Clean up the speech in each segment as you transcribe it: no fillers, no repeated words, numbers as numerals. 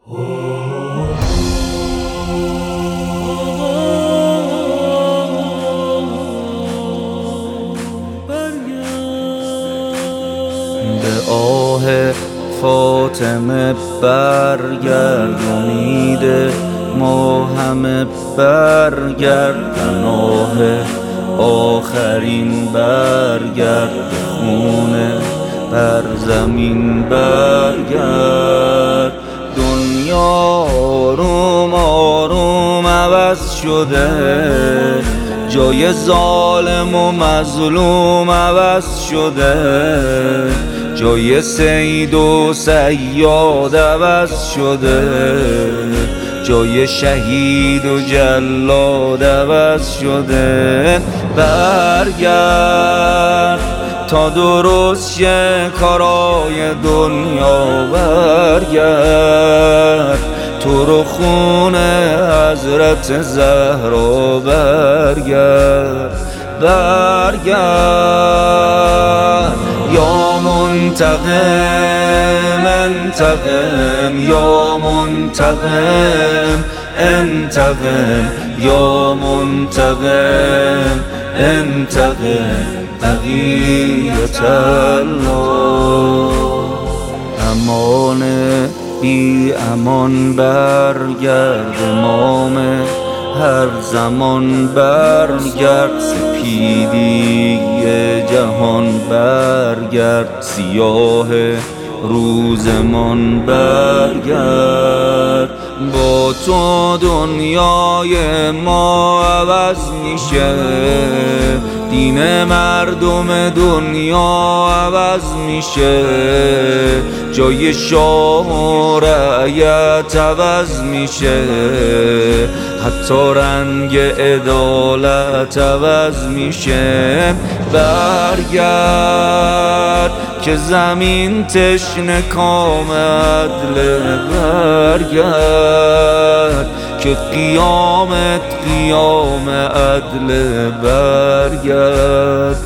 به آه فاطمه برگرد، امید ما همه برگرد، پناه آخرین برگرد، خونه بر زمین برگرد. دنیا آروم آروم عوض شده، جای ظالم و مظلوم عوض شده، جای سید و صیاد عوض شده، جای شهید و جلاد عوض شده. برگرد تا درست شه کارای دنیا، برگرد تو رو خون حضرت زهرا، برگرد برگرد یا منتقم انتقم، یا منتقم انتقم، یا منتقم انتقم بقیت الله. امان بی امان برگرد، امام هر زمان برگرد، سپیدی جهان برگرد، سیاه روزمان برگرد. با تو دنیای ما عوض میشه، دین مردم دنیا عوض میشه، جای شاه و رعیت عوض میشه، حتی رنگ عدالت عوض میشه. برگرد که زمین تشنه کام عدل، برگرد که قیامت قیام عدل، برگرد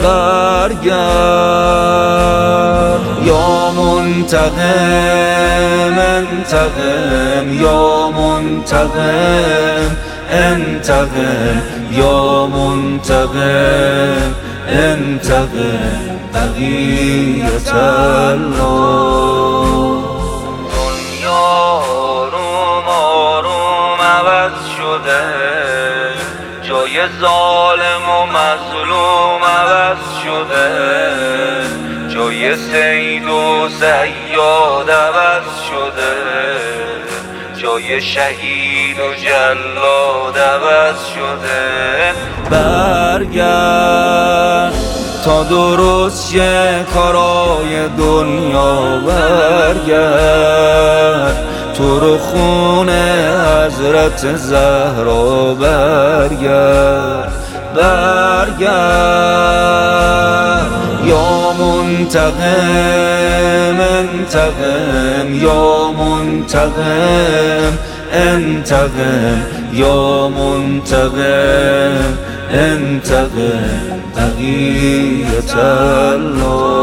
برگرد یا منتقم انتقم، یا منتقم انتقم، یا منتقم انتقم بقیت الله. دنیا آروم آروم عوض شده، جای ظالم و مظلوم عوض شده، جای سید و صیاد عوض شده، جای شهید و جلاد عوض شده. برگرد تا درست شه کارای دنیا، برگرد تو رو خون حضرت زهرا، برگرد برگرد یا منتقم انتقم، یا منتقم انتقم، یا منتقم انتقم بقیت الله.